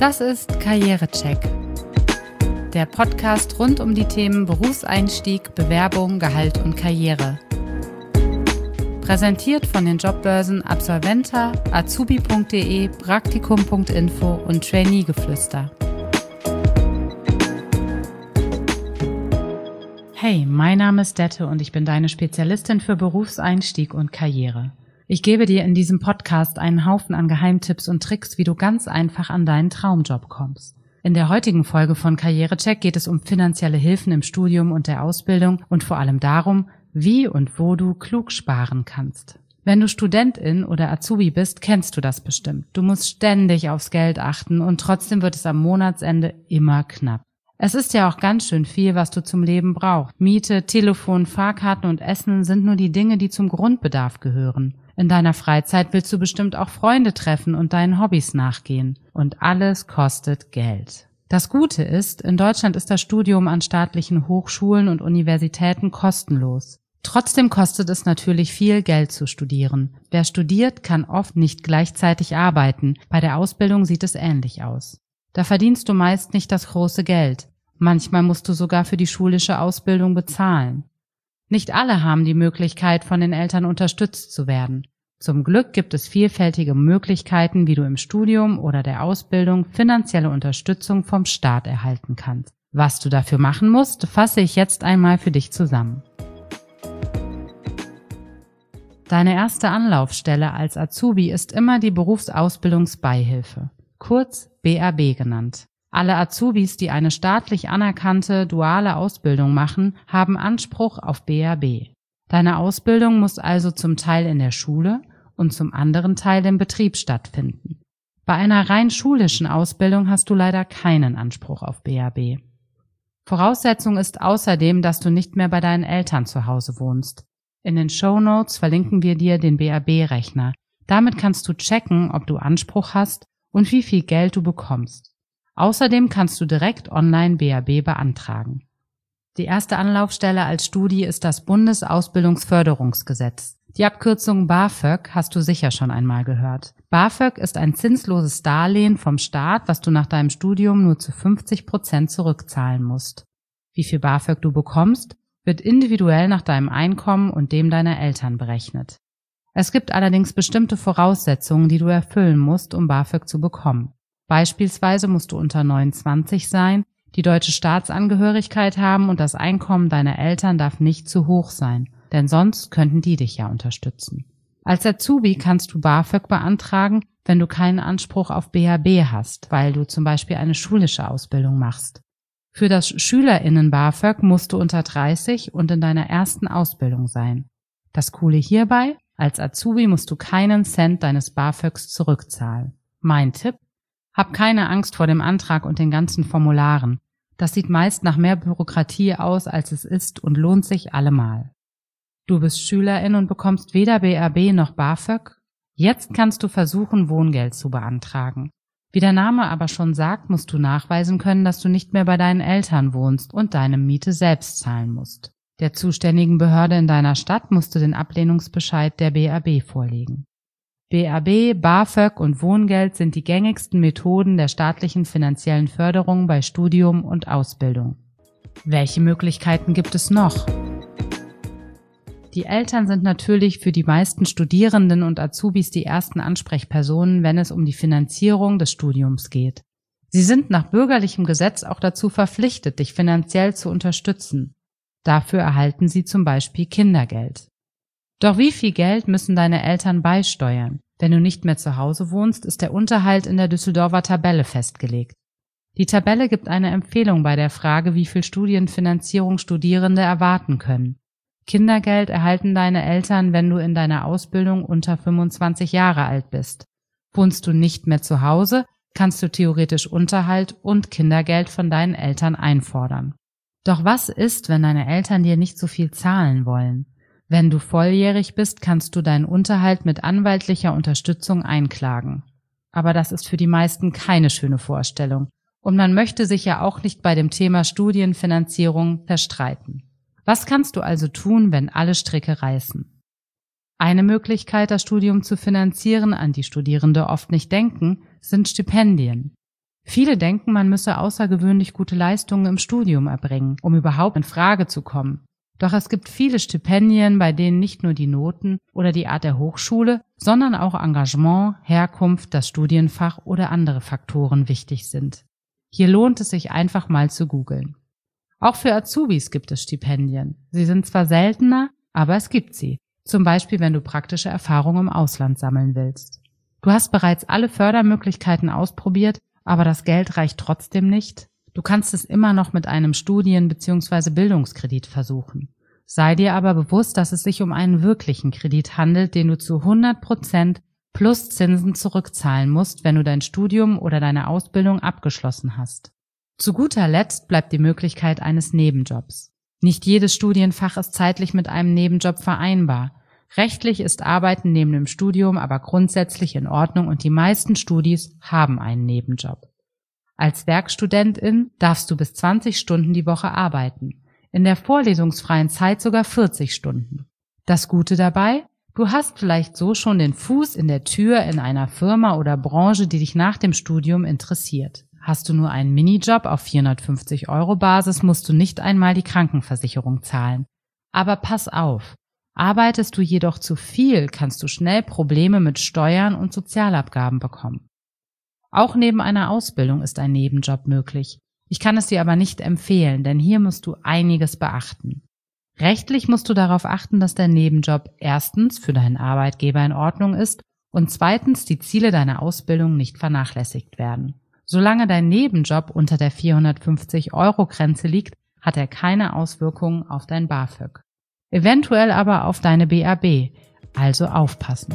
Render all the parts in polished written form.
Das ist Karrierecheck, der Podcast rund um die Themen Berufseinstieg, Bewerbung, Gehalt und Karriere. Präsentiert von den Jobbörsen Absolventa, azubi.de, praktikum.info und Trainee-Geflüster. Hey, mein Name ist Dette und ich bin deine Spezialistin für Berufseinstieg und Karriere. Ich gebe dir in diesem Podcast einen Haufen an Geheimtipps und Tricks, wie du ganz einfach an deinen Traumjob kommst. In der heutigen Folge von Karrierecheck geht es um finanzielle Hilfen im Studium und der Ausbildung und vor allem darum, wie und wo du klug sparen kannst. Wenn du Studentin oder Azubi bist, kennst du das bestimmt. Du musst ständig aufs Geld achten und trotzdem wird es am Monatsende immer knapp. Es ist ja auch ganz schön viel, was du zum Leben brauchst. Miete, Telefon, Fahrkarten und Essen sind nur die Dinge, die zum Grundbedarf gehören. In deiner Freizeit willst du bestimmt auch Freunde treffen und deinen Hobbys nachgehen. Und alles kostet Geld. Das Gute ist, in Deutschland ist das Studium an staatlichen Hochschulen und Universitäten kostenlos. Trotzdem kostet es natürlich viel Geld zu studieren. Wer studiert, kann oft nicht gleichzeitig arbeiten. Bei der Ausbildung sieht es ähnlich aus. Da verdienst du meist nicht das große Geld. Manchmal musst du sogar für die schulische Ausbildung bezahlen. Nicht alle haben die Möglichkeit, von den Eltern unterstützt zu werden. Zum Glück gibt es vielfältige Möglichkeiten, wie du im Studium oder der Ausbildung finanzielle Unterstützung vom Staat erhalten kannst. Was du dafür machen musst, fasse ich jetzt einmal für dich zusammen. Deine erste Anlaufstelle als Azubi ist immer die Berufsausbildungsbeihilfe, kurz BAB genannt. Alle Azubis, die eine staatlich anerkannte duale Ausbildung machen, haben Anspruch auf BAB. Deine Ausbildung muss also zum Teil in der Schule und zum anderen Teil im Betrieb stattfinden. Bei einer rein schulischen Ausbildung hast du leider keinen Anspruch auf BAB. Voraussetzung ist außerdem, dass du nicht mehr bei deinen Eltern zu Hause wohnst. In den Shownotes verlinken wir dir den BAB-Rechner. Damit kannst du checken, ob du Anspruch hast und wie viel Geld du bekommst. Außerdem kannst du direkt online BAB beantragen. Die erste Anlaufstelle als Studi ist das Bundesausbildungsförderungsgesetz. Die Abkürzung BAföG hast du sicher schon einmal gehört. BAföG ist ein zinsloses Darlehen vom Staat, was du nach deinem Studium nur zu 50% zurückzahlen musst. Wie viel BAföG du bekommst, wird individuell nach deinem Einkommen und dem deiner Eltern berechnet. Es gibt allerdings bestimmte Voraussetzungen, die du erfüllen musst, um BAföG zu bekommen. Beispielsweise musst du unter 29 sein, die deutsche Staatsangehörigkeit haben und das Einkommen deiner Eltern darf nicht zu hoch sein, denn sonst könnten die dich ja unterstützen. Als Azubi kannst du BAföG beantragen, wenn du keinen Anspruch auf BAB hast, weil du zum Beispiel eine schulische Ausbildung machst. Für das SchülerInnen-BAföG musst du unter 30 und in deiner ersten Ausbildung sein. Das Coole hierbei: als Azubi musst du keinen Cent deines BAföGs zurückzahlen. Mein Tipp: hab keine Angst vor dem Antrag und den ganzen Formularen. Das sieht meist nach mehr Bürokratie aus, als es ist und lohnt sich allemal. Du bist Schülerin und bekommst weder BAB noch BAföG? Jetzt kannst du versuchen, Wohngeld zu beantragen. Wie der Name aber schon sagt, musst du nachweisen können, dass du nicht mehr bei deinen Eltern wohnst und deine Miete selbst zahlen musst. Der zuständigen Behörde in deiner Stadt musst du den Ablehnungsbescheid der BAB vorlegen. BAB, BAföG und Wohngeld sind die gängigsten Methoden der staatlichen finanziellen Förderung bei Studium und Ausbildung. Welche Möglichkeiten gibt es noch? Die Eltern sind natürlich für die meisten Studierenden und Azubis die ersten Ansprechpersonen, wenn es um die Finanzierung des Studiums geht. Sie sind nach bürgerlichem Gesetz auch dazu verpflichtet, dich finanziell zu unterstützen. Dafür erhalten sie zum Beispiel Kindergeld. Doch wie viel Geld müssen deine Eltern beisteuern? Wenn du nicht mehr zu Hause wohnst, ist der Unterhalt in der Düsseldorfer Tabelle festgelegt. Die Tabelle gibt eine Empfehlung bei der Frage, wie viel Studienfinanzierung Studierende erwarten können. Kindergeld erhalten deine Eltern, wenn du in deiner Ausbildung unter 25 Jahre alt bist. Wohnst du nicht mehr zu Hause, kannst du theoretisch Unterhalt und Kindergeld von deinen Eltern einfordern. Doch was ist, wenn deine Eltern dir nicht so viel zahlen wollen? Wenn du volljährig bist, kannst du deinen Unterhalt mit anwaltlicher Unterstützung einklagen. Aber das ist für die meisten keine schöne Vorstellung. Und man möchte sich ja auch nicht bei dem Thema Studienfinanzierung verstreiten. Was kannst du also tun, wenn alle Stricke reißen? Eine Möglichkeit, das Studium zu finanzieren, an die Studierende oft nicht denken, sind Stipendien. Viele denken, man müsse außergewöhnlich gute Leistungen im Studium erbringen, um überhaupt in Frage zu kommen. Doch es gibt viele Stipendien, bei denen nicht nur die Noten oder die Art der Hochschule, sondern auch Engagement, Herkunft, das Studienfach oder andere Faktoren wichtig sind. Hier lohnt es sich einfach mal zu googeln. Auch für Azubis gibt es Stipendien. Sie sind zwar seltener, aber es gibt sie. Zum Beispiel, wenn du praktische Erfahrungen im Ausland sammeln willst. Du hast bereits alle Fördermöglichkeiten ausprobiert, aber das Geld reicht trotzdem nicht. Du kannst es immer noch mit einem Studien- bzw. Bildungskredit versuchen. Sei dir aber bewusst, dass es sich um einen wirklichen Kredit handelt, den du zu 100% plus Zinsen zurückzahlen musst, wenn du dein Studium oder deine Ausbildung abgeschlossen hast. Zu guter Letzt bleibt die Möglichkeit eines Nebenjobs. Nicht jedes Studienfach ist zeitlich mit einem Nebenjob vereinbar. Rechtlich ist Arbeiten neben dem Studium aber grundsätzlich in Ordnung und die meisten Studis haben einen Nebenjob. Als Werkstudentin darfst du bis 20 Stunden die Woche arbeiten, in der vorlesungsfreien Zeit sogar 40 Stunden. Das Gute dabei? Du hast vielleicht so schon den Fuß in der Tür in einer Firma oder Branche, die dich nach dem Studium interessiert. Hast du nur einen Minijob auf 450 € Basis, musst du nicht einmal die Krankenversicherung zahlen. Aber pass auf, arbeitest du jedoch zu viel, kannst du schnell Probleme mit Steuern und Sozialabgaben bekommen. Auch neben einer Ausbildung ist ein Nebenjob möglich. Ich kann es dir aber nicht empfehlen, denn hier musst du einiges beachten. Rechtlich musst du darauf achten, dass dein Nebenjob erstens für deinen Arbeitgeber in Ordnung ist und zweitens die Ziele deiner Ausbildung nicht vernachlässigt werden. Solange dein Nebenjob unter der 450-€-Grenze liegt, hat er keine Auswirkungen auf dein BAföG. Eventuell aber auf deine BAB, also aufpassen.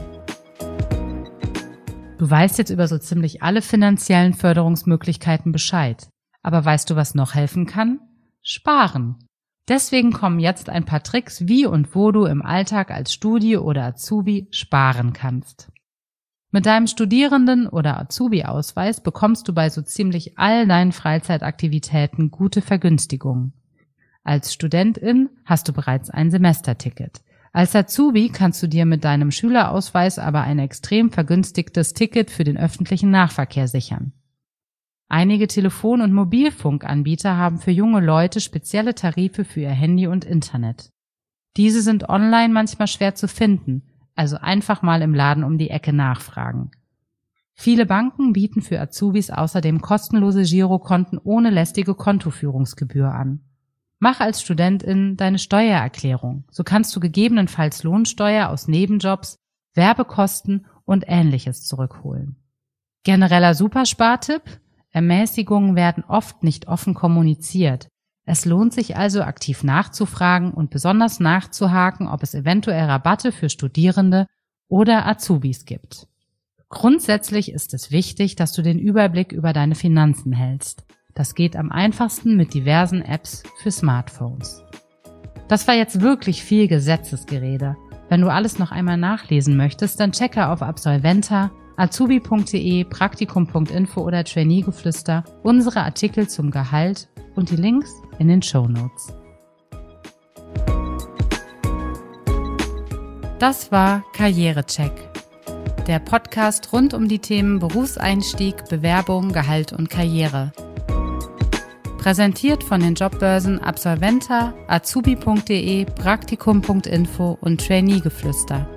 Du weißt jetzt über so ziemlich alle finanziellen Förderungsmöglichkeiten Bescheid. Aber weißt du, was noch helfen kann? Sparen. Deswegen kommen jetzt ein paar Tricks, wie und wo du im Alltag als Studi oder Azubi sparen kannst. Mit deinem Studierenden- oder Azubi-Ausweis bekommst du bei so ziemlich all deinen Freizeitaktivitäten gute Vergünstigungen. Als Studentin hast du bereits ein Semesterticket. Als Azubi kannst du dir mit deinem Schülerausweis aber ein extrem vergünstigtes Ticket für den öffentlichen Nahverkehr sichern. Einige Telefon- und Mobilfunkanbieter haben für junge Leute spezielle Tarife für ihr Handy und Internet. Diese sind online manchmal schwer zu finden, also einfach mal im Laden um die Ecke nachfragen. Viele Banken bieten für Azubis außerdem kostenlose Girokonten ohne lästige Kontoführungsgebühr an. Mach als Studentin deine Steuererklärung, so kannst du gegebenenfalls Lohnsteuer aus Nebenjobs, Werbekosten und Ähnliches zurückholen. Genereller Superspartipp: Ermäßigungen werden oft nicht offen kommuniziert. Es lohnt sich also, aktiv nachzufragen und besonders nachzuhaken, ob es eventuell Rabatte für Studierende oder Azubis gibt. Grundsätzlich ist es wichtig, dass du den Überblick über deine Finanzen hältst. Das geht am einfachsten mit diversen Apps für Smartphones. Das war jetzt wirklich viel Gesetzesgerede. Wenn du alles noch einmal nachlesen möchtest, dann checke auf Absolventa, azubi.de, praktikum.info oder Trainee-Geflüster unsere Artikel zum Gehalt und die Links in den Shownotes. Das war Karrierecheck, der Podcast rund um die Themen Berufseinstieg, Bewerbung, Gehalt und Karriere. Präsentiert von den Jobbörsen Absolventa, azubi.de, praktikum.info und Trainee-Geflüster.